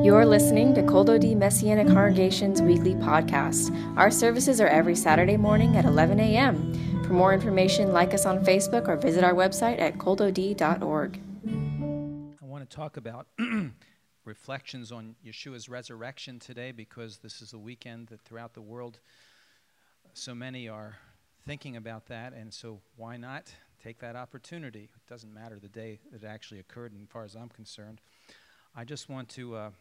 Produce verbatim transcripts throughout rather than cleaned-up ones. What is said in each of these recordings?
You're listening to Kol Dodi Messianic Congregation's weekly podcast. Our services are every Saturday morning at eleven a.m. For more information, like us on Facebook or visit our website at kol dodi dot org. I want to talk about reflections on Yeshua's resurrection today, because this is a weekend that throughout the world so many are thinking about that, and so why not take that opportunity? It doesn't matter the day that it actually occurred, as far as I'm concerned. I just want to, uh,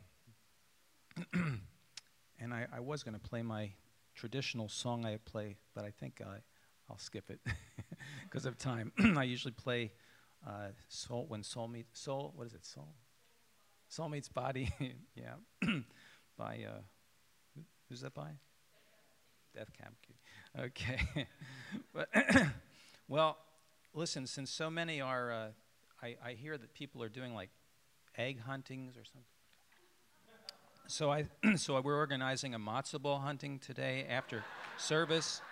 and I, I was going to play my traditional song I play, but I think I, I'll skip it because of time. I usually play uh, Soul when Soul meets Soul. What is it? Soul. Soul Meets Body. Yeah, by uh, who, who's that by? Death Cab. Okay, but well, listen. Since so many are, uh, I, I hear that people are doing like egg huntings or something. So I, so we're organizing a matzo ball hunting today after service.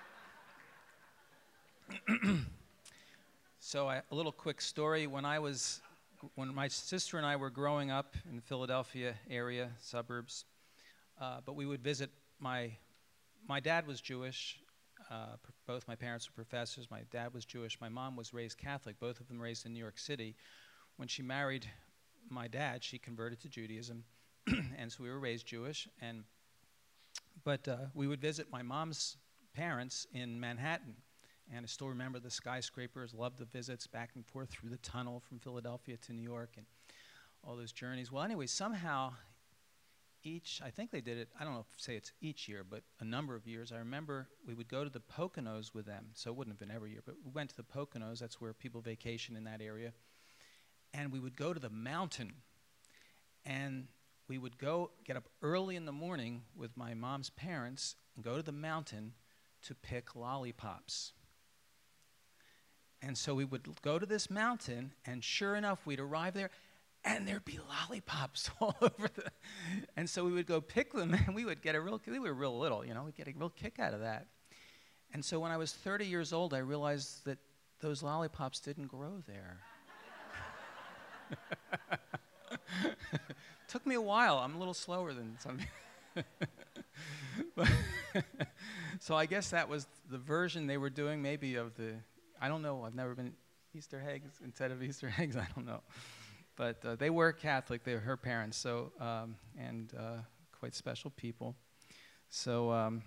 So I, a little quick story. When I was, when my sister and I were growing up in the Philadelphia area, suburbs, uh, but we would visit my, my dad was Jewish. Uh, pr- both my parents were professors. My dad was Jewish. My mom was raised Catholic, both of them raised in New York City. When she married my dad, she converted to Judaism, and so we were raised Jewish. And but uh, we would visit my mom's parents in Manhattan, and I still remember the skyscrapers. Loved the visits back and forth through the tunnel from Philadelphia to New York, and all those journeys. Well, anyway, somehow each, I think they did it. I don't know if say it's each year, but a number of years. I remember we would go to the Poconos with them. So it wouldn't have been every year, but we went to the Poconos. That's where people vacation in that area. And we would go to the mountain, and we would go get up early in the morning with my mom's parents and go to the mountain to pick lollipops. And so we would go to this mountain, and sure enough, we'd arrive there, and there'd be lollipops all over the, and so we would go pick them, and we would get a real, we were real little, you know, we'd get a real kick out of that. And so when I was thirty years old, I realized that those lollipops didn't grow there. Took me a while. I'm a little slower than some. But so I guess that was the version they were doing, maybe of the. I don't know. I've never been Easter eggs instead of Easter eggs. I don't know. But uh, they were Catholic. They were her parents. So um, and uh, quite special people. So um,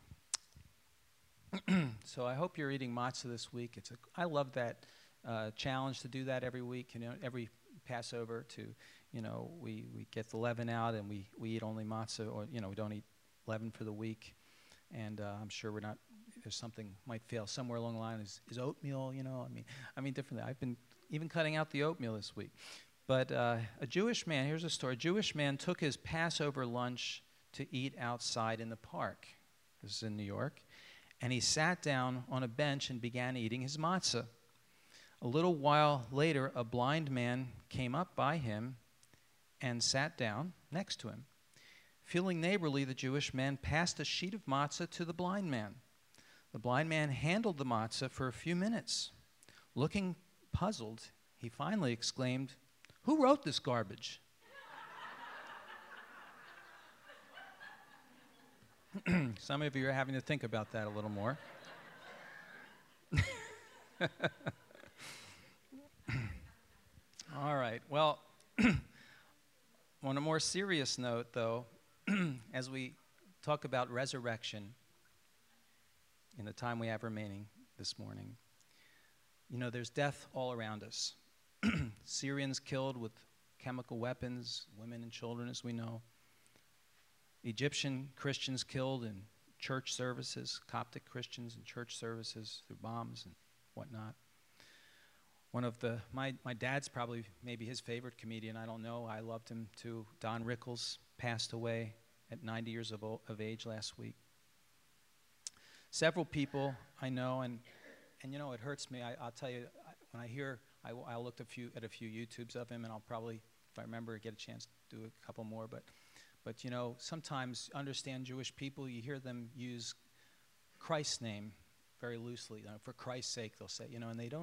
so I hope you're eating matzah this week. It's a. I love that uh, challenge to do that every week. You know, every Passover to, you know, we, we get the leaven out and we, we eat only matzah, or, you know, we don't eat leaven for the week. And uh, I'm sure we're not, there's something might fail somewhere along the line. Is, is oatmeal, you know, I mean, I mean, differently. I've been even cutting out the oatmeal this week. But uh, a Jewish man, here's a story. A Jewish man took his Passover lunch to eat outside in the park. This is in New York. And he sat down on a bench and began eating his matzah. A little while later, a blind man came up by him and sat down next to him. Feeling neighborly, the Jewish man passed a sheet of matzah to the blind man. The blind man handled the matzah for a few minutes. Looking puzzled, he finally exclaimed, "Who wrote this garbage?" Some of you are having to think about that a little more. All right. Well, on a more serious note, though, as we talk about resurrection in the time we have remaining this morning, you know, there's death all around us. Syrians killed with chemical weapons, women and children, as we know. Egyptian Christians killed in church services, Coptic Christians in church services through bombs and whatnot. One of the, my, my dad's probably maybe his favorite comedian, I don't know. I loved him too. Don Rickles passed away at ninety years of, old, of age last week. Several people I know, and, and you know, it hurts me. I, I'll tell you, I, when I hear, I, I looked a few, at a few YouTubes of him, and I'll probably, if I remember, get a chance to do a couple more. But, but you know, sometimes understand Jewish people, you hear them use Christ's name very loosely. You know, for Christ's sake, they'll say, you know, and they don't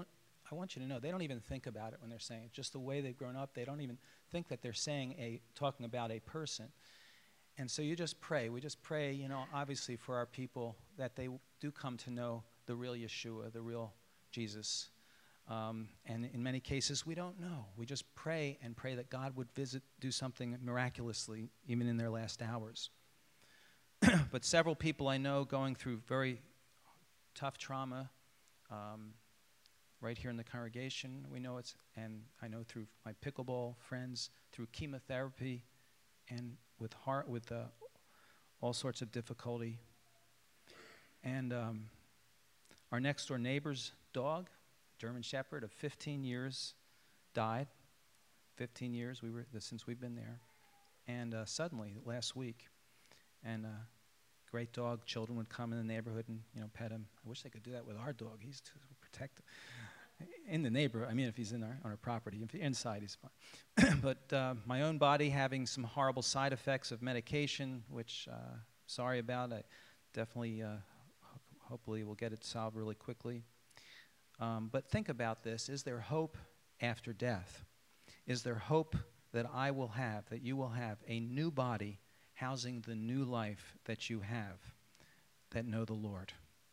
I want you to know, they don't even think about it when they're saying it. Just the way they've grown up, they don't even think that they're saying a, talking about a person. And so you just pray. We just pray, you know, obviously for our people that they do come to know the real Yeshua, the real Jesus. Um, and in many cases, we don't know. We just pray and pray that God would visit, do something miraculously, even in their last hours. But several people I know going through very tough trauma, um, right here in the congregation, we know it's, and I know through my pickleball friends, through chemotherapy, and with heart, with uh, all sorts of difficulty. And um, our next door neighbor's dog, German Shepherd of fifteen years, died. fifteen years we were since we've been there, and uh, suddenly last week, and uh, great dog. Children would come in the neighborhood and you know pet him. I wish they could do that with our dog. He's too protective. In the neighborhood, I mean, if he's in our, on our property, if inside, he's fine. But uh, my own body having some horrible side effects of medication, which uh, sorry about. I definitely, uh, ho- hopefully, we'll get it solved really quickly. Um, but think about this: is there hope after death? Is there hope that I will have, that you will have, a new body housing the new life that you have, that know the Lord?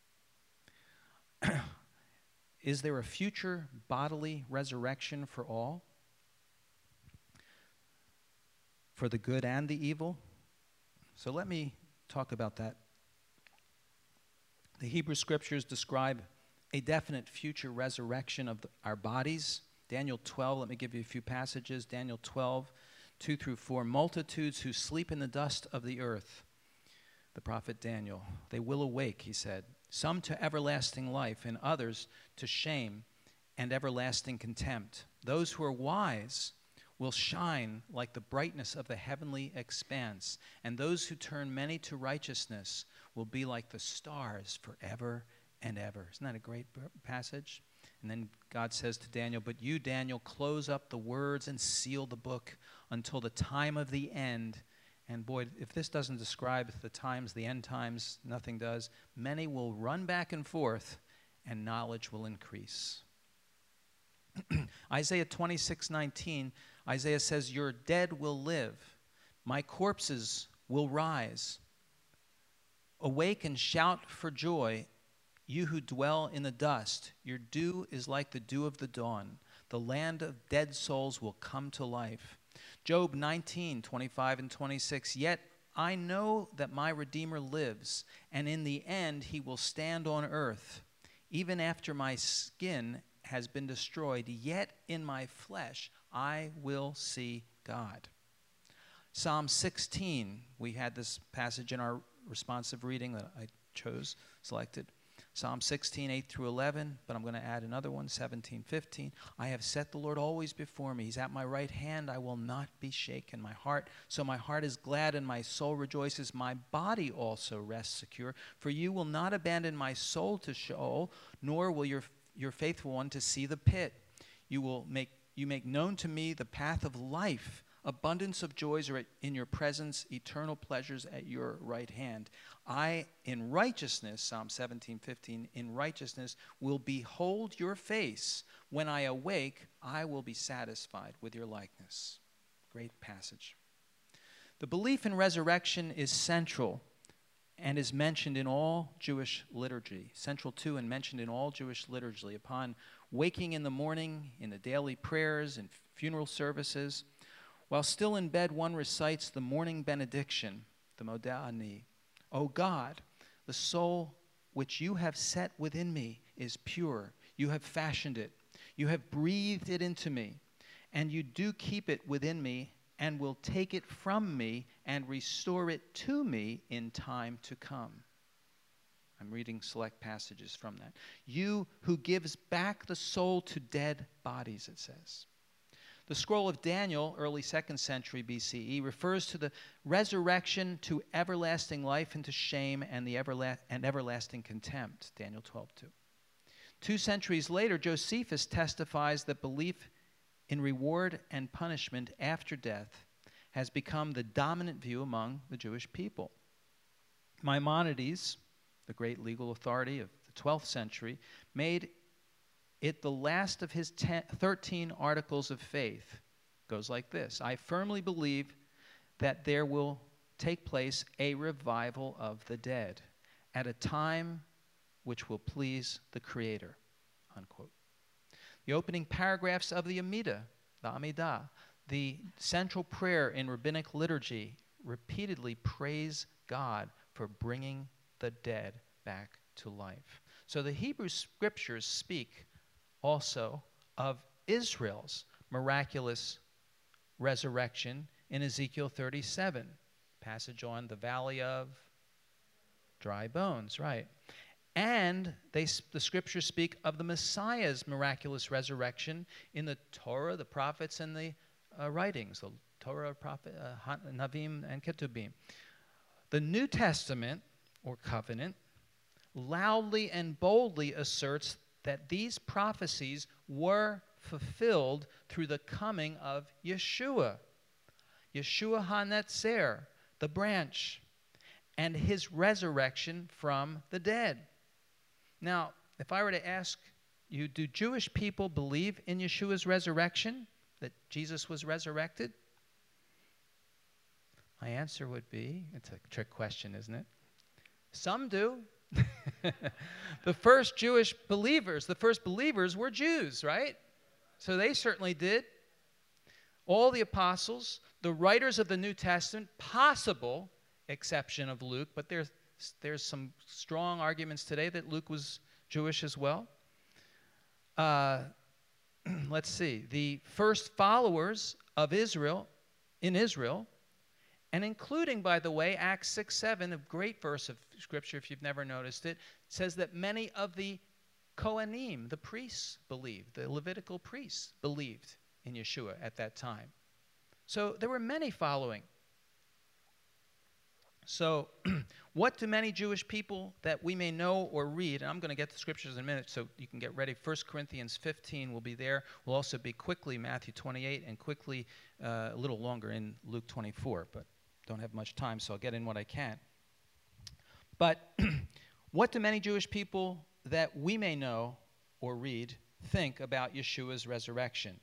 Is there a future bodily resurrection for all? For the good and the evil? So let me talk about that. The Hebrew Scriptures describe a definite future resurrection of the, our bodies. Daniel twelve, let me give you a few passages. Daniel twelve, two through four. Multitudes who sleep in the dust of the earth. The prophet Daniel. They will awake, he said. Some to everlasting life, and others to shame and everlasting contempt. Those who are wise will shine like the brightness of the heavenly expanse, and those who turn many to righteousness will be like the stars forever and ever. Isn't that a great passage? And then God says to Daniel, but you, Daniel, close up the words and seal the book until the time of the end. And boy, if this doesn't describe the times, the end times, nothing does. Many will run back and forth, and knowledge will increase. Isaiah twenty-six nineteen, Isaiah says, your dead will live. My corpses will rise. Awake and shout for joy, you who dwell in the dust. Your dew is like the dew of the dawn. The land of dead souls will come to life. Job nineteen, twenty-five and twenty-six, yet I know that my Redeemer lives, and in the end he will stand on earth. Even after my skin has been destroyed, yet in my flesh I will see God. Psalm sixteen, we had this passage in our responsive reading that I chose, selected. Psalm sixteen, eight through eleven, but I'm going to add another one, seventeen, fifteen. I have set the Lord always before me. He's at my right hand. I will not be shaken. My heart, so my heart is glad and my soul rejoices. My body also rests secure. For you will not abandon my soul to Sheol, nor will your, your faithful one to see the pit. You will make, you make known to me the path of life. Abundance of joys are in your presence, eternal pleasures at your right hand. I, in righteousness, Psalm seventeen, fifteen, in righteousness will behold your face. When I awake, I will be satisfied with your likeness. Great passage. The belief in resurrection is central and is mentioned in all Jewish liturgy. Central to and mentioned in all Jewish liturgy. Upon waking in the morning, in the daily prayers and funeral services, while still in bed, one recites the morning benediction, the Modeh Ani. O God, the soul which you have set within me is pure. You have fashioned it. You have breathed it into me, and you do keep it within me and will take it from me and restore it to me in time to come. I'm reading select passages from that. You who gives back the soul to dead bodies, it says. The scroll of Daniel, early second century B C E, refers to the resurrection to everlasting life and to shame and the everla- and everlasting contempt, Daniel twelve two. Two centuries later, Josephus testifies that belief in reward and punishment after death has become the dominant view among the Jewish people. Maimonides, the great legal authority of the twelfth century, made it the last of his ten, thirteen articles of faith. Goes like this: I firmly believe that there will take place a revival of the dead at a time which will please the Creator, unquote. The opening paragraphs of the Amidah, the Amidah, the central prayer in rabbinic liturgy, repeatedly praise God for bringing the dead back to life. So the Hebrew scriptures speak also of Israel's miraculous resurrection in Ezekiel thirty-seven, passage on the valley of dry bones, right? And they, the scriptures speak of the Messiah's miraculous resurrection in the Torah, the prophets, and the uh, writings, the Torah, prophet, uh, Navim, and Ketubim. The New Testament, or covenant, loudly and boldly asserts that these prophecies were fulfilled through the coming of Yeshua, Yeshua HaNetzer, the branch, and his resurrection from the dead. Now, if I were to ask you, do Jewish people believe in Yeshua's resurrection, that Jesus was resurrected? My answer would be, it's a trick question, isn't it? Some do. The first Jewish believers, the first believers were Jews, right? So they certainly did. All the apostles, the writers of the New Testament, possible exception of Luke, but there's, there's some strong arguments today that Luke was Jewish as well. Uh, let's see. The first followers of Israel, in Israel, and including, by the way, Acts six seven, a great verse of Scripture, if you've never noticed it, says that many of the Kohanim, the priests, believed. The Levitical priests believed in Yeshua at that time. So there were many following. So what do many Jewish people that we may know or read, and I'm going to get the Scriptures in a minute so you can get ready. First Corinthians fifteen will be there. We'll also be quickly Matthew twenty-eight and quickly uh, a little longer in Luke twenty-four, but don't have much time, so I'll get in what I can. But what do many Jewish people that we may know or read think about Yeshua's resurrection?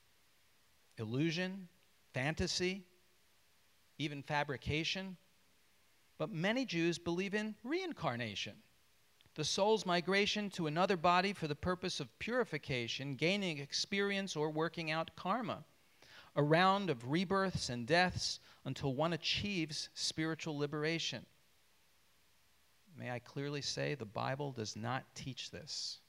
Illusion, fantasy, even fabrication. But many Jews believe in reincarnation, the soul's migration to another body for the purpose of purification, gaining experience, or working out karma, a round of rebirths and deaths until one achieves spiritual liberation. May I clearly say the Bible does not teach this.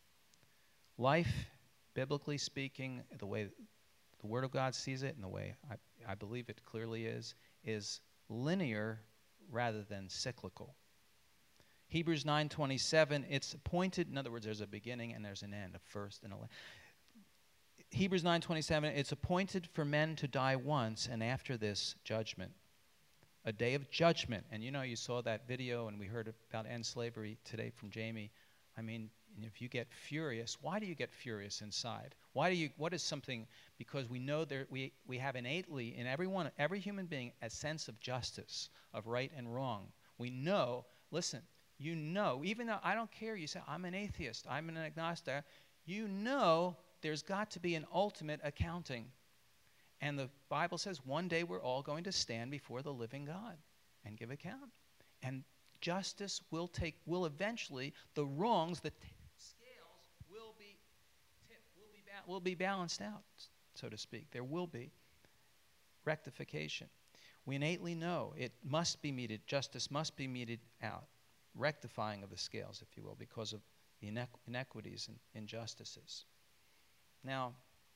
Life, biblically speaking, the way the Word of God sees it and the way I, I believe it clearly is, is linear rather than cyclical. Hebrews nine twenty-seven, it's appointed, in other words, there's a beginning and there's an end, a first and a last. Hebrews nine twenty-seven, it's appointed for men to die once, and after this, judgment. A day of judgment. And you know, you saw that video, and we heard about end slavery today from Jamie. I mean, if you get furious, why do you get furious inside? Why do you, what is something, because we know there, we, we have innately in everyone, every human being, a sense of justice, of right and wrong. We know, listen, you know, even though I don't care, you say, I'm an atheist, I'm an agnostic, you know there's got to be an ultimate accounting. And the Bible says one day we're all going to stand before the living God and give account. And justice will take, will eventually, the wrongs, the t- scales will be tipped, will be, ba- will be balanced out, so to speak. There will be rectification. We innately know it must be meted, justice must be meted out, rectifying of the scales, if you will, because of the inequ- inequities and injustices. Now,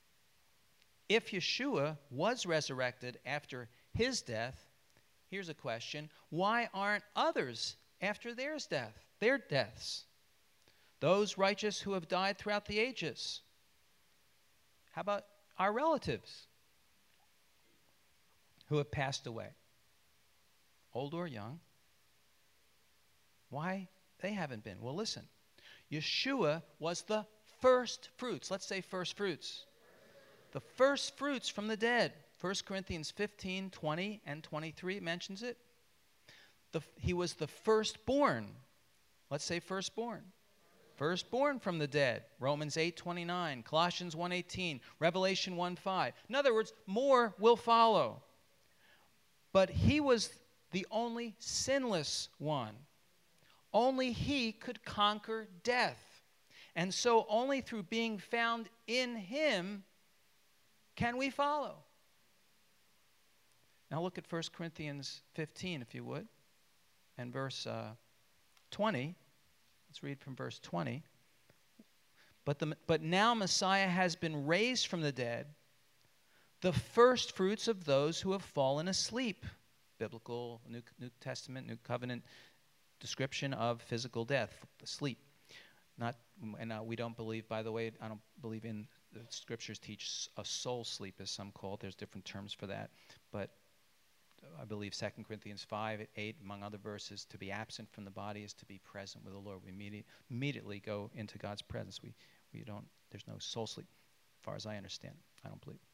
if Yeshua was resurrected after his death, here's a question: why aren't others after theirs death, their deaths? Those righteous who have died throughout the ages. How about our relatives who have passed away, old or young? Why they haven't been? Well, listen, Yeshua was the first fruits. Let's say first fruits. The first fruits from the dead. First Corinthians fifteen, twenty, and twenty-three mentions it. The, he was the firstborn. Let's say firstborn. firstborn from the dead. Romans eight twenty-nine, Colossians one eighteen, Revelation one five. In other words, more will follow. But he was the only sinless one. Only he could conquer death. And so only through being found in him can we follow. Now look at First Corinthians fifteen, if you would, and verse uh, twenty. Let's read from verse twenty. But, the, but now Messiah has been raised from the dead, the first fruits of those who have fallen asleep. Biblical, New, New Testament, New Covenant description of physical death, sleep. Not, and uh, we don't believe, by the way, I don't believe in the scriptures teach a soul sleep, as some call it. There's different terms for that. But I believe Second Corinthians five, eight, among other verses, to be absent from the body is to be present with the Lord. We immediate, immediately go into God's presence. We, we don't, there's no soul sleep, as far as I understand. I don't believe.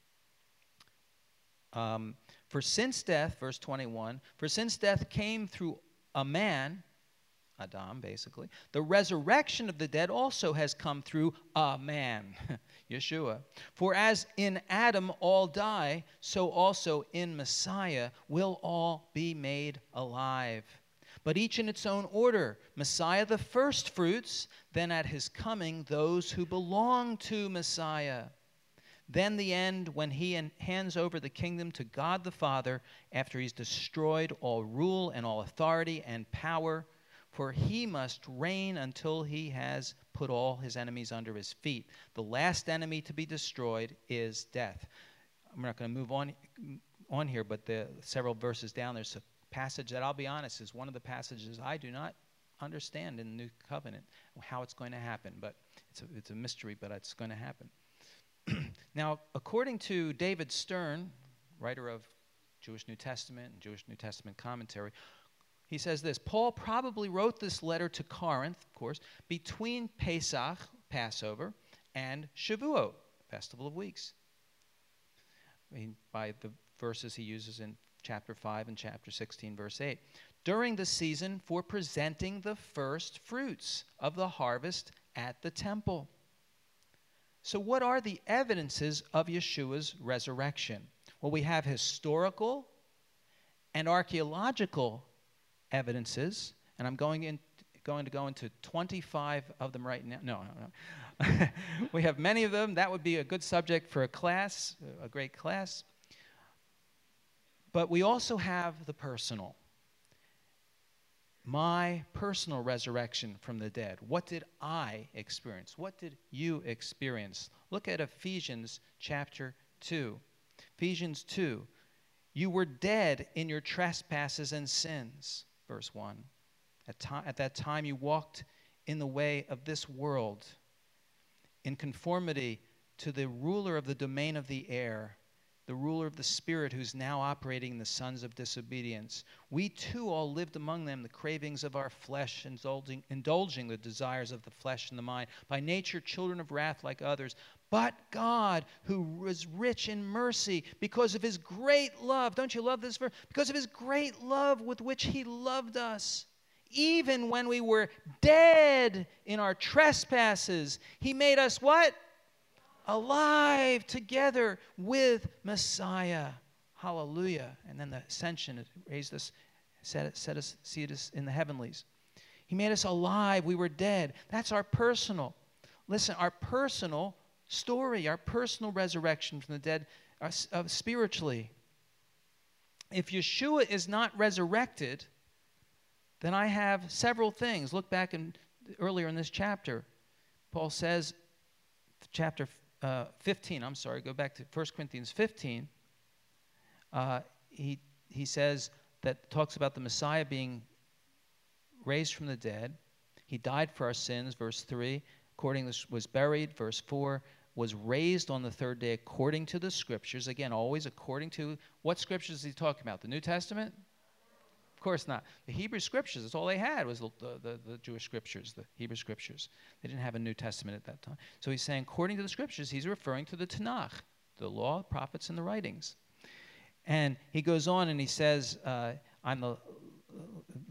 Um, for since death, verse twenty-one, for since death came through a man, Adam, basically, the resurrection of the dead also has come through a man, Yeshua. For as in Adam all die, so also in Messiah will all be made alive. But each in its own order. Messiah the first fruits, then at his coming those who belong to Messiah. Then the end, when he hands over the kingdom to God the Father, after he's destroyed all rule and all authority and power, for he must reign until he has put all his enemies under his feet. The last enemy to be destroyed is death. I'm not going to move on, on here, but the several verses down, there's a passage that, I'll be honest, is one of the passages I do not understand in the New Covenant, how it's going to happen. But it's a, it's a mystery, but it's going to happen. Now, according to David Stern, writer of Jewish New Testament and Jewish New Testament commentary, he says this: Paul probably wrote this letter to Corinth, of course, between Pesach, Passover, and Shavuot, Festival of Weeks. I mean, by the verses he uses in chapter five and chapter sixteen, verse eight. During the season for presenting the first fruits of the harvest at the temple. So what are the evidences of Yeshua's resurrection? Well, we have historical and archaeological evidences, and I'm going in, going to go into twenty-five of them right now. No, no, no. We have many of them. That would be a good subject for a class, a great class. But we also have the personal. My personal resurrection from the dead. What did I experience? What did you experience? Look at Ephesians chapter two. Ephesians two. You were dead in your trespasses and sins. Verse one. At, to- at that time you walked in the way of this world, in conformity to the ruler of the domain of the air, the ruler of the spirit who's now operating in the sons of disobedience. We too all lived among them, the cravings of our flesh, indulging, indulging the desires of the flesh and the mind, by nature children of wrath like others. But God, who was rich in mercy, because of his great love, don't you love this verse? Because of his great love with which he loved us, even when we were dead in our trespasses, he made us what? Alive together with Messiah. Hallelujah. And then the ascension, it raised us, set, set us, seated us in the heavenlies. He made us alive. We were dead. That's our personal. Listen, our personal story, our personal resurrection from the dead uh, uh, spiritually. If Yeshua is not resurrected, then I have several things. Look back in, earlier in this chapter. Paul says, chapter Uh, fifteen, I'm sorry, go back to First Corinthians fifteen. Uh, he, he says that talks about the Messiah being raised from the dead. He died for our sins, verse three. According to, was buried, verse four. Was raised on the third day according to the Scriptures. Again, always according to, what Scriptures is he talking about? The New Testament? Of course not. The Hebrew Scriptures, that's all they had was the, the, the Jewish Scriptures, the Hebrew Scriptures. They didn't have a New Testament at that time. So he's saying, according to the Scriptures, he's referring to the Tanakh, the law, prophets, and the writings. And he goes on and he says, uh, I'm the,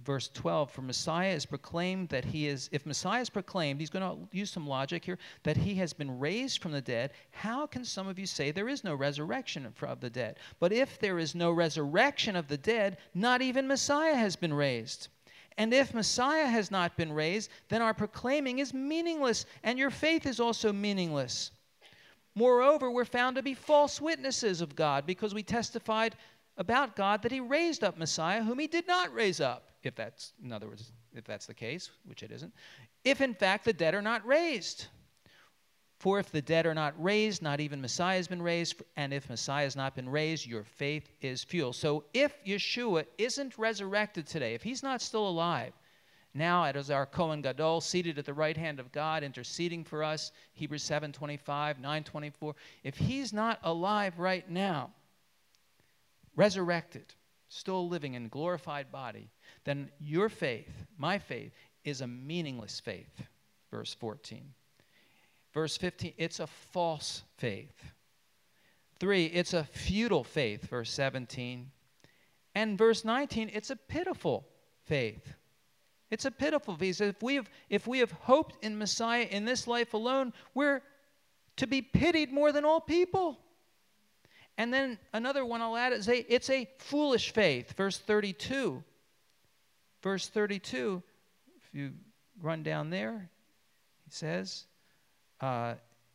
verse twelve, for Messiah is proclaimed that he is, if Messiah is proclaimed, he's going to use some logic here, that he has been raised from the dead, how can some of you say there is no resurrection of the dead? But if there is no resurrection of the dead, not even Messiah has been raised. And if Messiah has not been raised, then our proclaiming is meaningless, and your faith is also meaningless. Moreover, we're found to be false witnesses of God, because we testified about God that he raised up Messiah, whom he did not raise up, if that's, in other words, if that's the case, which it isn't, if in fact the dead are not raised. For if the dead are not raised, not even Messiah has been raised, and if Messiah has not been raised, your faith is futile. So if Yeshua isn't resurrected today, if he's not still alive, now as our Kohen Gadol, seated at the right hand of God, interceding for us, Hebrews seven twenty-five, nine twenty-four, if he's not alive right now, resurrected, still living in glorified body, then your faith, my faith, is a meaningless faith. Verse fourteen. Verse fifteen, it's a false faith. Three, it's a futile faith, verse seventeen. And verse nineteen, it's a pitiful faith. It's a pitiful faith. He says, if we have, if we have hoped in Messiah in this life alone, we're to be pitied more than all people. And then another one I'll add is a, it's a foolish faith, verse thirty-two. Verse thirty-two, if you run down there, he says, uh,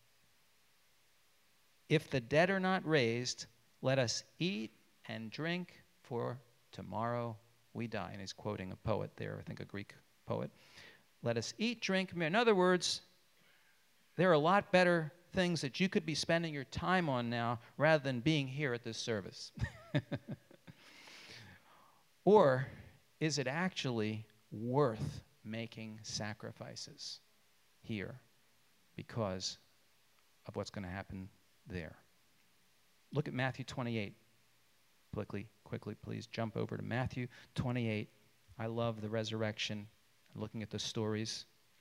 if the dead are not raised, let us eat and drink, for tomorrow we die. And he's quoting a poet there, I think a Greek poet. Let us eat, drink. In other words, there are a lot better things that you could be spending your time on now rather than being here at this service. Or is it actually worth making sacrifices here because of what's going to happen there? Look at Matthew twenty-eight. Quickly, quickly, please jump over to Matthew twenty-eight. I love the resurrection, looking at the stories.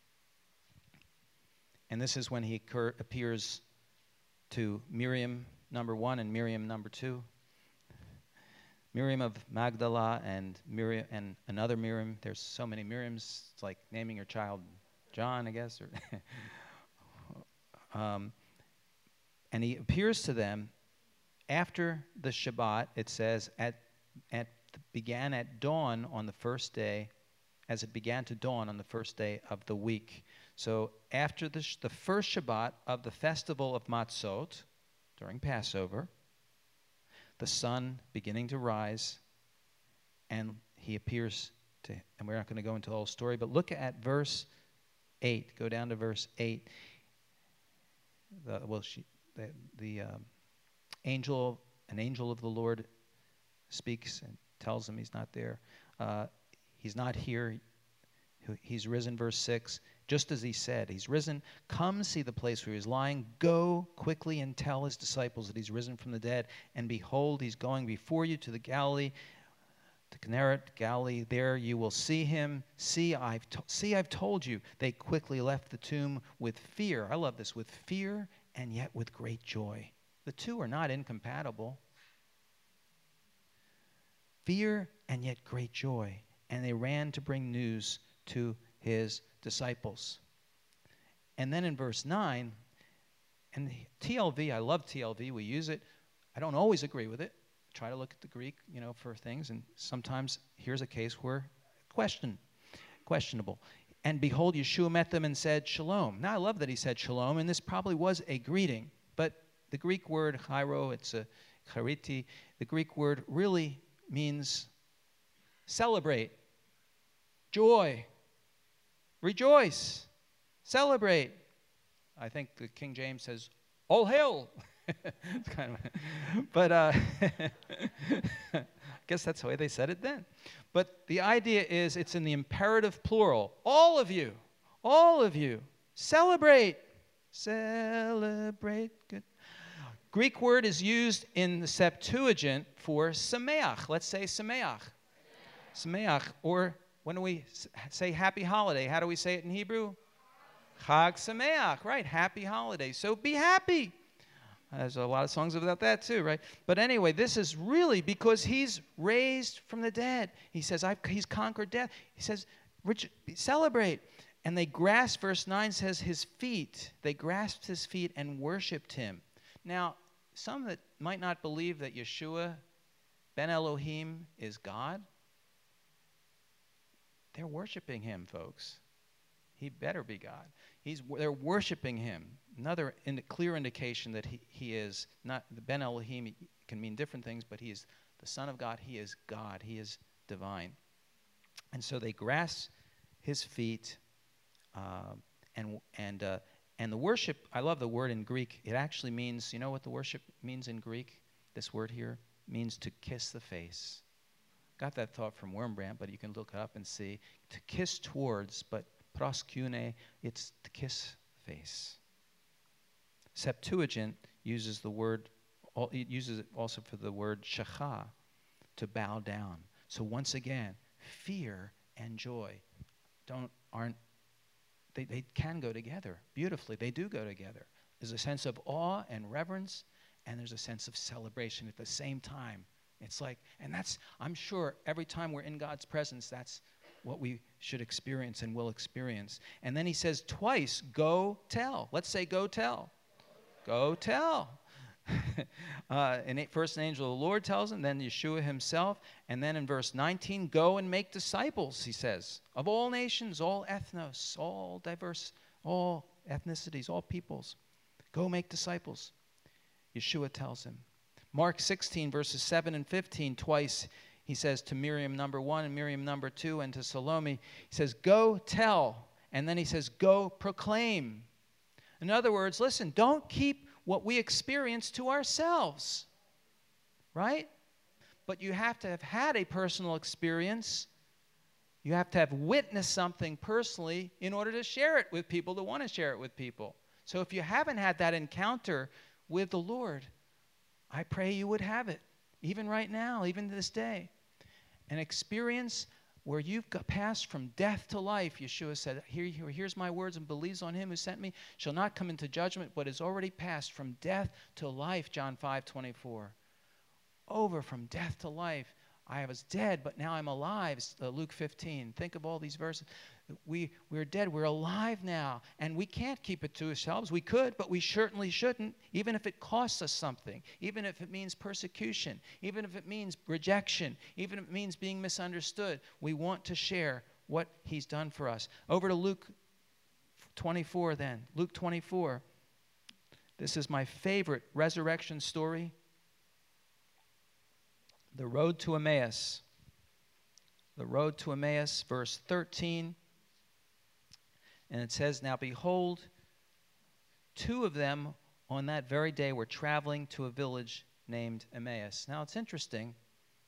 And this is when he occur, appears to Miriam, number one, and Miriam, number two. Miriam of Magdala and Miriam and another Miriam. There's so many Miriams. It's like naming your child John, I guess. Or um, and he appears to them after the Shabbat. It says at at began at dawn on the first day, as it began to dawn on the first day of the week. So after the, sh- the first Shabbat of the festival of Matzot, during Passover, the sun beginning to rise, and he appears to, and we're not going to go into the whole story, but look at verse eight. Go down to verse eight. The, well, she, the, the um, angel, an angel of the Lord speaks and tells him he's not there. Uh, he's not here. He's risen, verse six. Just as he said, he's risen. Come see the place where he's lying. Go quickly and tell his disciples that he's risen from the dead. And behold, he's going before you to the Galilee, to Kinneret, Galilee. There you will see him. See, I've to- see, I've told you. They quickly left the tomb with fear. I love this, with fear and yet with great joy. The two are not incompatible. Fear and yet great joy. And they ran to bring news to his disciples. And then in verse nine, and T L V, I love T L V, we use it. I don't always agree with it. Try to look at the Greek, you know, for things, and sometimes here's a case where question, questionable. And behold, Yeshua met them and said, Shalom. Now I love that he said shalom, and this probably was a greeting, but the Greek word chairo, it's a chariti, the Greek word really means celebrate, joy, rejoice, celebrate. I think the King James says, all hail. It's kind of, but uh, I guess that's the way they said it then. But the idea is it's in the imperative plural. All of you, all of you, celebrate, celebrate. Good. Greek word is used in the Septuagint for sameach. Let's say sameach. Sameach. Or when we say happy holiday, how do we say it in Hebrew? Chag sameach. Right, happy holiday. So be happy. There's a lot of songs about that too, right? But anyway, this is really because he's raised from the dead. He says, I've, he's conquered death. He says, Rich, celebrate. And they grasped, verse nine says, his feet. They grasped his feet and worshipped him. Now, some that might not believe that Yeshua, Ben Elohim, is God, they're worshiping him, folks. He better be God. He's, they're worshiping him. Another in, clear indication that he, he is not, the Ben Elohim can mean different things, but he is the Son of God. He is God. He is divine. And so they grasp his feet, uh, and and uh, and the worship, I love the word in Greek. It actually means, you know what the worship means in Greek? This word here means to kiss the face. Got that thought from Wurmbrand, but you can look it up and see. To kiss towards, but proskune, it's to kiss the face. Septuagint uses the word, it uses it also for the word shachah, to bow down. So once again, fear and joy don't aren't they, they can go together beautifully. They do go together. There's a sense of awe and reverence, and there's a sense of celebration at the same time. It's like, and that's, I'm sure every time we're in God's presence, that's what we should experience and will experience. And then he says twice, go tell. Let's say go tell. Go tell. uh, and first an angel of the Lord tells him, then Yeshua himself, and then in verse nineteen, go and make disciples, he says, of all nations, all ethnos, all diverse, all ethnicities, all peoples. Go make disciples, Yeshua tells him. Mark sixteen, verses seven and fifteen, twice he says to Miriam number one and Miriam number two and to Salome, he says, go tell, and then he says, go proclaim. In other words, listen, don't keep what we experience to ourselves, right? But you have to have had a personal experience. You have to have witnessed something personally in order to share it with people that want to share it with people. So if you haven't had that encounter with the Lord, I pray you would have it, even right now, even to this day. An experience where you've got passed from death to life. Yeshua said, Here, here, here's my words, and believes on him who sent me shall not come into judgment, but is already passed from death to life, John five twenty-four. Over from death to life. I was dead, but now I'm alive, uh, Luke fifteen. Think of all these verses. We, we're dead, we're alive now, and we can't keep it to ourselves. We could, but we certainly shouldn't, even if it costs us something, even if it means persecution, even if it means rejection, even if it means being misunderstood. We want to share what he's done for us. Over to Luke twenty-four then. Luke twenty-four. This is my favorite resurrection story. The road to Emmaus. The road to Emmaus, verse thirteen. And it says, now behold, two of them on that very day were traveling to a village named Emmaus. Now it's interesting.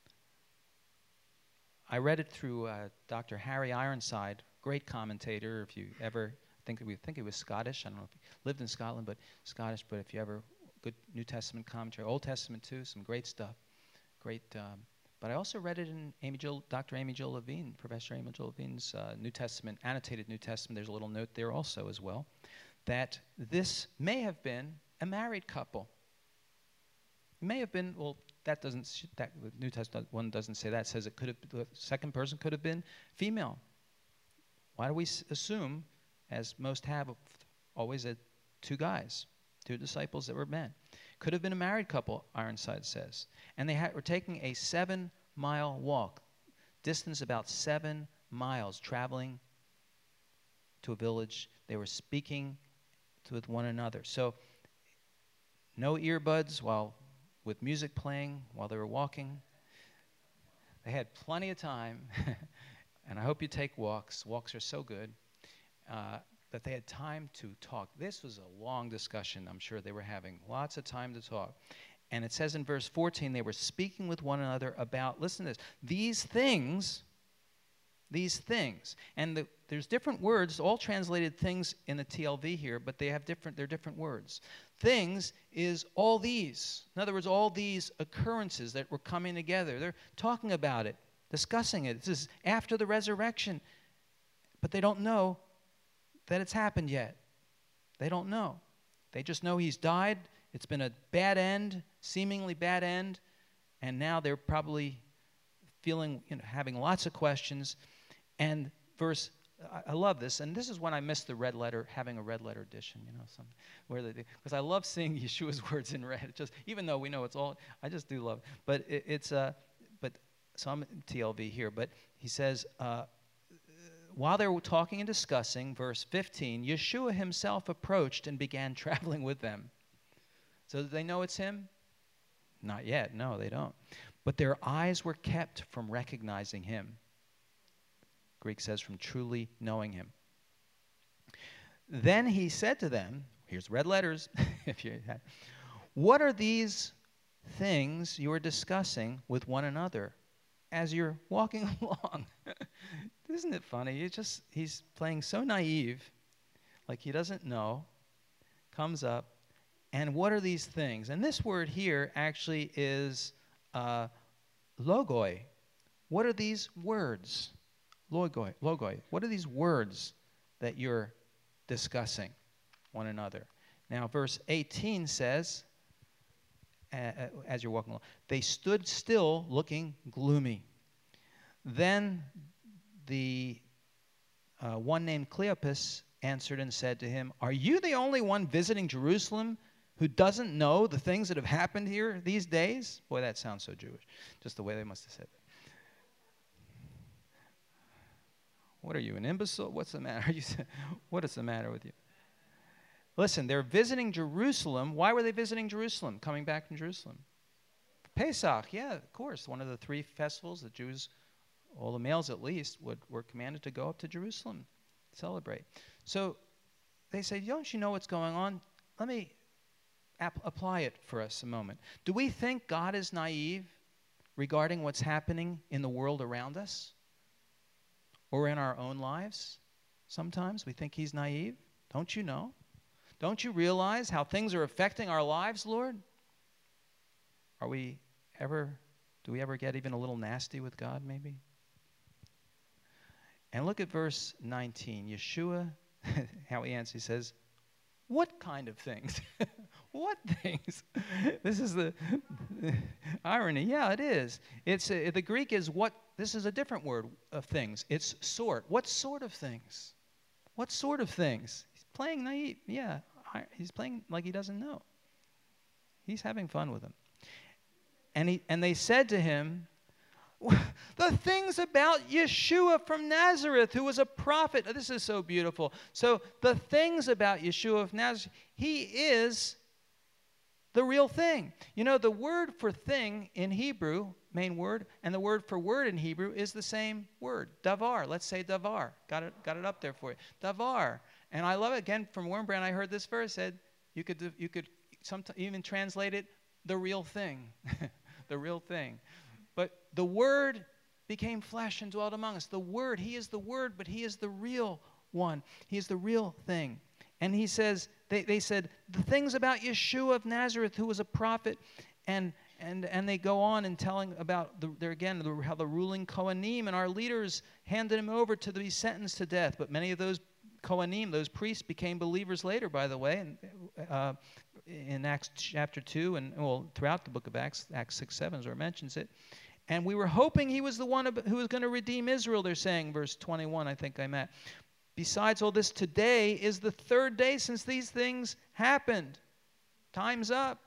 I read it through uh, Doctor Harry Ironside, great commentator. If you ever, I think we think he was Scottish. I don't know if he lived in Scotland, but Scottish. But if you ever, good New Testament commentary, Old Testament too, some great stuff. Great. Um, but I also read it in Amy Jill, Doctor Amy Jill Levine, Professor Amy Jill Levine's uh, New Testament, annotated New Testament. There's a little note there also as well, that this may have been a married couple. It may have been, well, that doesn't, that the New Testament one doesn't say that. It says it could have, the second person could have been female. Why do we s- assume, as most have, always a, two guys, two disciples that were men? Could have been a married couple, Ironside says. And they had, were taking a seven-mile walk, distance about seven miles, traveling to a village. They were speaking to, with one another. So no earbuds while with music playing while they were walking. They had plenty of time, and I hope you take walks. Walks are so good. Uh, that they had time to talk. This was a long discussion, I'm sure they were having. Lots of time to talk. And it says in verse fourteen, they were speaking with one another about, listen to this, these things, these things. And the, there's different words, all translated things in the T L V here, but they have different, they're different words. Things is all these. In other words, all these occurrences that were coming together. They're talking about it, discussing it. This is after the resurrection, but they don't know that it's happened yet. They don't know. They just know he's died It's been a bad end, seemingly bad end, and now they're probably feeling, you know, having lots of questions. And verse, I, I love this, and this is when I miss the red letter, having a red letter edition, you know, some where they, because I love seeing Yeshua's words in red. It just, even though we know it's all, I just do love it. But it, it's, uh, but so I'm in T L V here, but he says, uh, while they were talking and discussing, verse fifteen, Yeshua himself approached and began traveling with them. So do they know it's him? Not yet. No, they don't. But their eyes were kept from recognizing him. Greek says from truly knowing him. Then he said to them, here's red letters, if you had, what are these things you are discussing with one another as you're walking along? Isn't it funny? He just, he's playing so naive, like he doesn't know, comes up, and what are these things? And this word here actually is uh, logoi. What are these words? Logoi, logoi. What are these words that you're discussing one another? Now, verse eighteen says, uh, as you're walking along, they stood still looking gloomy. Then the uh, one named Cleopas answered and said to him, are you the only one visiting Jerusalem who doesn't know the things that have happened here these days? Boy, that sounds so Jewish, just the way they must have said it. What are you, an imbecile? What's the matter? You, what is the matter with you? Listen, they're visiting Jerusalem. Why were they visiting Jerusalem, coming back from Jerusalem? Pesach, yeah, of course. One of the three festivals that Jews, all the males at least, would, were commanded to go up to Jerusalem, celebrate. So they say, don't you know what's going on? Let me ap- apply it for us a moment. Do we think God is naive regarding what's happening in the world around us or in our own lives? Sometimes we think he's naive. Don't you know? Don't you realize how things are affecting our lives, Lord? Are we ever, do we ever get even a little nasty with God, maybe? And look at verse nineteen. Yeshua, how he answers, he says, what kind of things? What things? This is the irony. Yeah, it is. It's uh, the Greek is what, this is a different word of things. It's sort. What sort of things? What sort of things? He's playing naive. Yeah, he's playing like he doesn't know. He's having fun with them. And he and they said to him, the things about Yeshua from Nazareth, who was a prophet. Oh, this is so beautiful. So the things about Yeshua of Nazareth, he is the real thing. You know, the word for thing in Hebrew, main word, and the word for word in Hebrew is the same word, davar. Let's say davar. Got it, got it up there for you. Davar. And I love it. Again, from Wurmbrand, I heard this verse said, you could, you could sometimes even translate it, the real thing. The real thing. But the Word became flesh and dwelt among us. The Word, he is the Word, but he is the real one. He is the real thing. And he says, they, they said, the things about Yeshua of Nazareth, who was a prophet, and and and they go on and telling about, the, there again, the, how the ruling Kohanim and our leaders handed him over to be sentenced to death. But many of those Kohanim, those priests, became believers later, by the way, and, uh, in Acts chapter two, and well, throughout the book of Acts, Acts six, seven, where it mentions it. And we were hoping he was the one who was going to redeem Israel, they're saying, verse twenty-one, I think I'm at. Besides all this, today is the third day since these things happened. Time's up.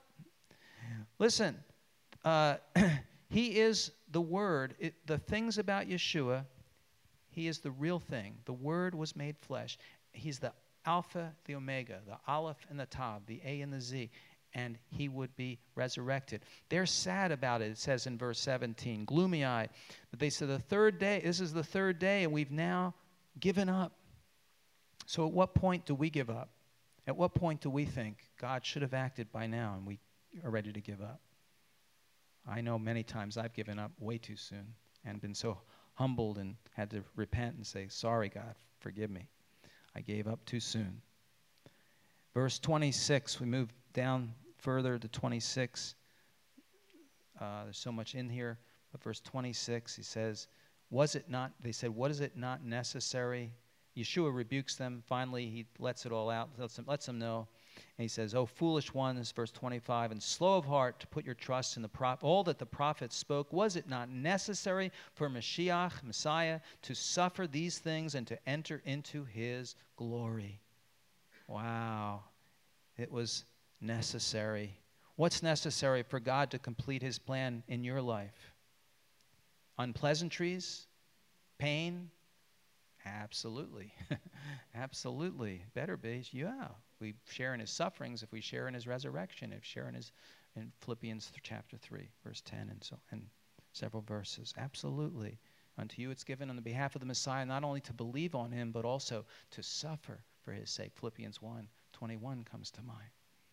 Listen, uh, he is the Word. It, the things about Yeshua, he is the real thing. The Word was made flesh. He's the Alpha, the Omega, the Aleph and the Tav, the A and the Z. And he would be resurrected. They're sad about it, it says in verse seventeen, gloomy-eyed. But they said the third day, this is the third day, and we've now given up. So at what point do we give up? At what point do we think God should have acted by now and we are ready to give up? I know many times I've given up way too soon and been so humbled and had to repent and say, sorry, God, forgive me. I gave up too soon. Verse twenty-six, we move down further to twenty-six. Uh, there's so much in here. But verse twenty-six, he says, was it not, they said, what is it not necessary? Yeshua rebukes them. Finally, he lets it all out, lets them, lets them know. And he says, "O foolish ones," verse twenty-five, "and slow of heart to put your trust in the prop- all that the prophets spoke. Was it not necessary for Mashiach, Messiah, to suffer these things and to enter into his glory?" Wow. It was necessary. What's necessary for God to complete his plan in your life? Unpleasantries? Pain? Absolutely. Absolutely. Better be. Yeah. We share in his sufferings if we share in his resurrection, if share in his in Philippians chapter three, verse ten, and so and several verses. Absolutely. Unto you it's given on the behalf of the Messiah not only to believe on him, but also to suffer for his sake. Philippians one twenty-one comes to mind.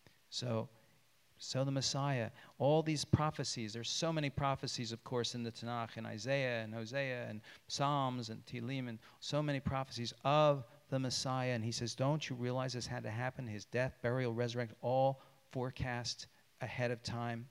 So So the Messiah, all these prophecies, there's so many prophecies, of course, in the Tanakh, in Isaiah and Hosea and Psalms and Tehillim, and so many prophecies of the Messiah. And he says, don't you realize this had to happen? His death, burial, resurrection, all forecast ahead of time.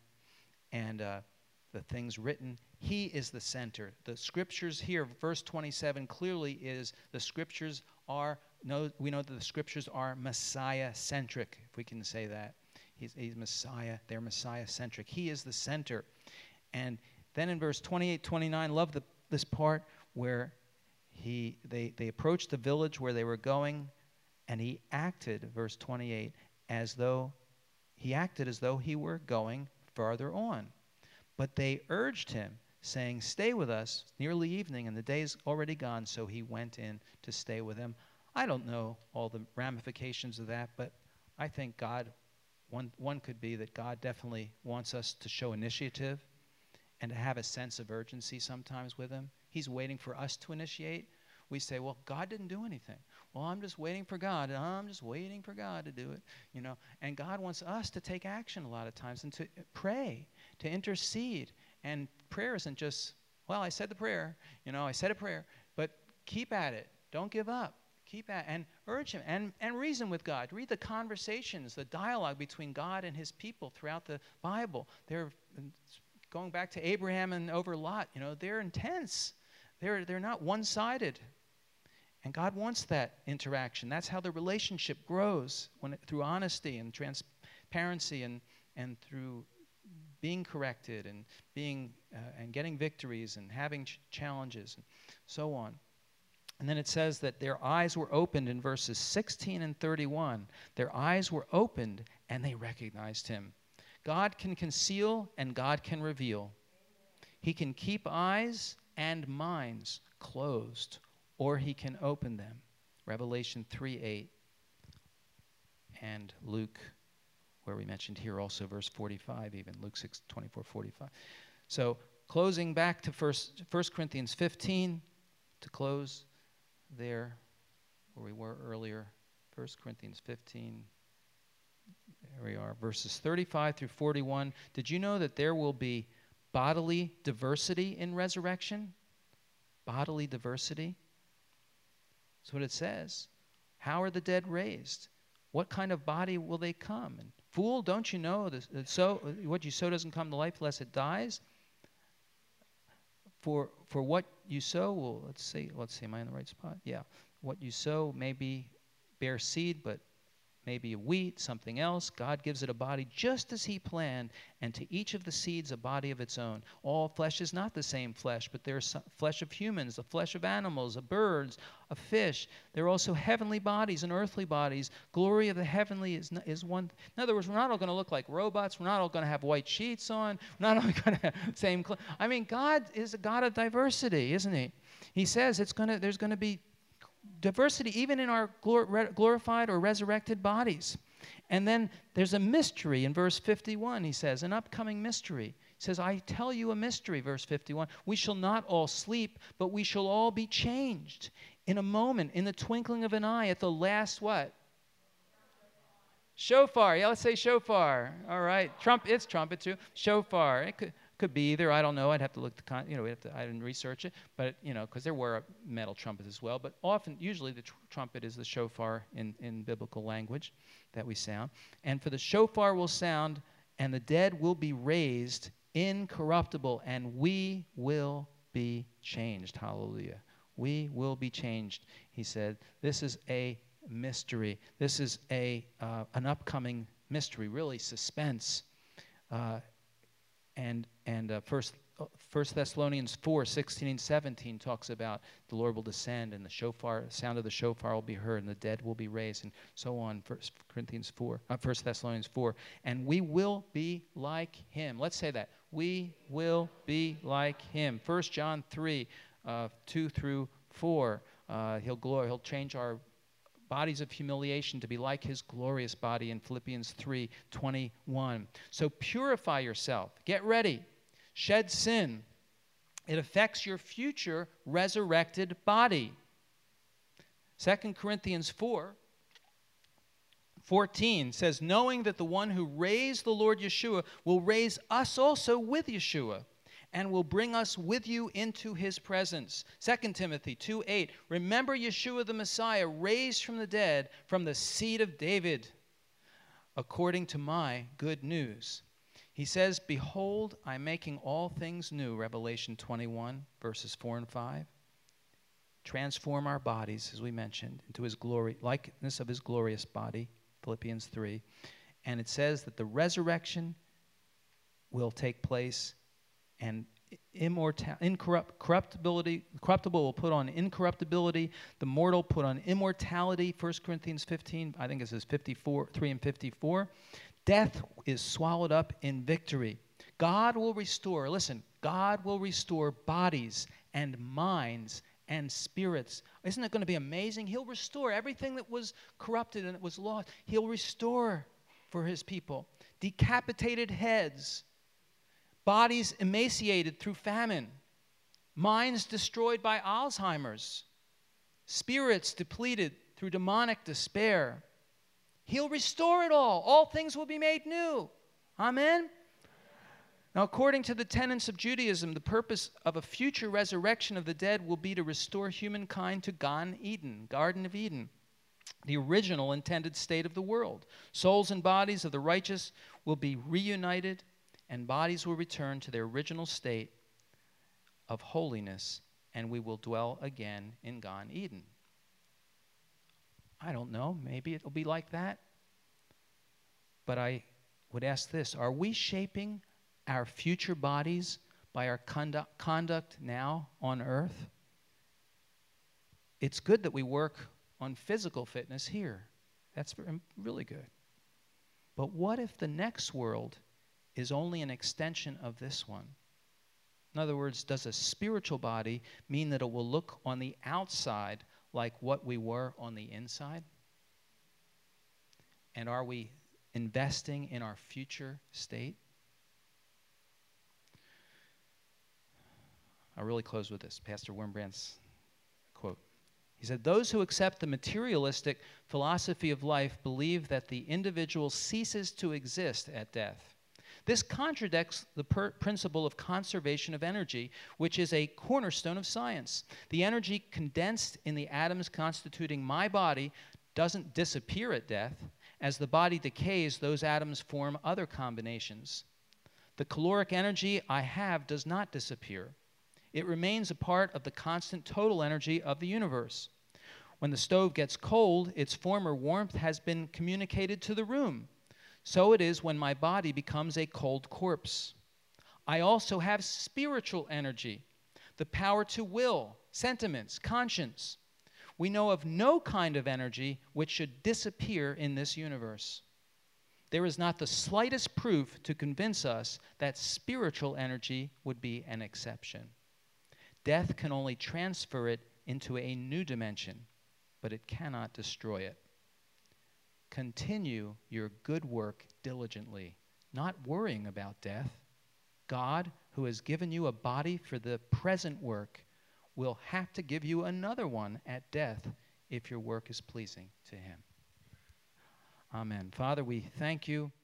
And uh, the things written, he is the center. The scriptures here, verse twenty-seven, clearly is the scriptures are, no, we know that the scriptures are Messiah-centric, if we can say that. He's, he's Messiah. They're Messiah-centric. He is the center. And then in verse twenty-eight, twenty-nine, love the, this part where he they, they approached the village where they were going, and he acted, verse twenty-eight, as though he acted as though he were going farther on. But they urged him, saying, "Stay with us. It's nearly evening, and the day's already gone." So he went in to stay with them. I don't know all the ramifications of that, but I think God One, one could be that God definitely wants us to show initiative and to have a sense of urgency sometimes with him. He's waiting for us to initiate. We say, well, God didn't do anything. Well, I'm just waiting for God. I'm just waiting for God to do it, you know. And God wants us to take action a lot of times and to pray, to intercede. And prayer isn't just, well, I said the prayer, you know, I said a prayer, but keep at it. Don't give up. Keep at and urge him and, and reason with God. Read the conversations, the dialogue between God and his people throughout the Bible. They're going back to Abraham and over Lot. You know, they're intense. They're they're not one-sided. And God wants that interaction. That's how the relationship grows when it, through honesty and transparency and and through being corrected and being uh, and getting victories and having ch- challenges and so on. And then it says that their eyes were opened in verses sixteen and thirty-one. Their eyes were opened and they recognized him. God can conceal and God can reveal. He can keep eyes and minds closed, or he can open them. Revelation three eight and Luke, where we mentioned here also verse forty-five even, Luke six twenty-four, forty-five. So closing back to first, First Corinthians fifteen to close there where we were earlier, First Corinthians fifteen, there we are, verses thirty-five through forty-one. Did you know that there will be bodily diversity in resurrection? Bodily diversity? That's what it says. How are the dead raised? What kind of body will they come? And fool, don't you know this, so what you sow doesn't come to life unless it dies? For for what you sow will, let's see, let's see, am I in the right spot? Yeah. What you sow may be bear seed, but maybe a wheat, something else. God gives it a body just as he planned, and to each of the seeds a body of its own. All flesh is not the same flesh, but there's flesh of humans, the flesh of animals, of birds, of fish. There are also heavenly bodies and earthly bodies. Glory of the heavenly is, is one. In other words, we're not all going to look like robots. We're not all going to have white sheets on. We're not all going to have the same clothes. I mean, God is a God of diversity, isn't he? He says it's going to, there's going to be diversity even in our glor- glorified or resurrected bodies. And then there's a mystery in verse fifty-one, he says, an upcoming mystery. He says, I tell you a mystery, verse fifty-one. We shall not all sleep, but we shall all be changed in a moment, in the twinkling of an eye, at the last what? Shofar. Yeah, let's say shofar. All right. Trump, it's trumpet too. Shofar. It could, could be either. I don't know. I'd have to look the con. You know, we have to. I didn't research it, but you know, because there were metal trumpets as well. But often, usually, the tr- trumpet is the shofar in in biblical language that we sound. And for the shofar will sound, and the dead will be raised incorruptible, and we will be changed. Hallelujah. We will be changed. He said, "This is a mystery. This is a uh, an upcoming mystery, really suspense. Uh, and and uh, first, uh, First Thessalonians four, sixteen and seventeen talks about the Lord will descend and the shofar, sound of the shofar will be heard and the dead will be raised, and so on. First Corinthians four, uh, First Thessalonians four, and we will be like him. Let's say that. We will be like him. First John three, uh, two through four. Uh, he'll glory. He'll change our bodies of humiliation to be like his glorious body in Philippians three, twenty-one. So purify yourself. Get ready. Shed sin. It affects your future resurrected body. Second Corinthians four, fourteen says, knowing that the one who raised the Lord Yeshua will raise us also with Yeshua and will bring us with you into his presence. Second Timothy two, eight, remember Yeshua the Messiah, raised from the dead, from the seed of David, according to my good news. He says, behold, I'm making all things new, Revelation twenty-one, verses four and five. Transform our bodies, as we mentioned, into his glory, likeness of his glorious body, Philippians three. And it says that the resurrection will take place, and immortal, incorrupt, corruptibility, corruptible will put on incorruptibility, the mortal put on immortality, First Corinthians fifteen, I think it says fifty-four, three and fifty-four. Death is swallowed up in victory. God will restore, listen, God will restore bodies and minds and spirits. Isn't it going to be amazing? He'll restore everything that was corrupted and it was lost. He'll restore for his people. Decapitated heads, bodies emaciated through famine, minds destroyed by Alzheimer's, spirits depleted through demonic despair. He'll restore it all. All things will be made new. Amen? Now, according to the tenets of Judaism, the purpose of a future resurrection of the dead will be to restore humankind to Gan Eden, Garden of Eden, the original intended state of the world. Souls and bodies of the righteous will be reunited, and bodies will return to their original state of holiness, and we will dwell again in Gan Eden. I don't know. Maybe it'll be like that. But I would ask this. Are we shaping our future bodies by our conduct, conduct now on earth? It's good that we work on physical fitness here. That's really good. But what if the next world is only an extension of this one? In other words, does a spiritual body mean that it will look on the outside like what we were on the inside? And are we investing in our future state? I'll really close with this, Pastor Wurmbrand's quote. He said, those who accept the materialistic philosophy of life believe that the individual ceases to exist at death. This contradicts the per- principle of conservation of energy, which is a cornerstone of science. The energy condensed in the atoms constituting my body doesn't disappear at death. As the body decays, those atoms form other combinations. The caloric energy I have does not disappear. It remains a part of the constant total energy of the universe. When the stove gets cold, its former warmth has been communicated to the room. So it is when my body becomes a cold corpse. I also have spiritual energy, the power to will, sentiments, conscience. We know of no kind of energy which should disappear in this universe. There is not the slightest proof to convince us that spiritual energy would be an exception. Death can only transfer it into a new dimension, but it cannot destroy it. Continue your good work diligently, not worrying about death. God, who has given you a body for the present work, will have to give you another one at death if your work is pleasing to him. Amen. Father, we thank you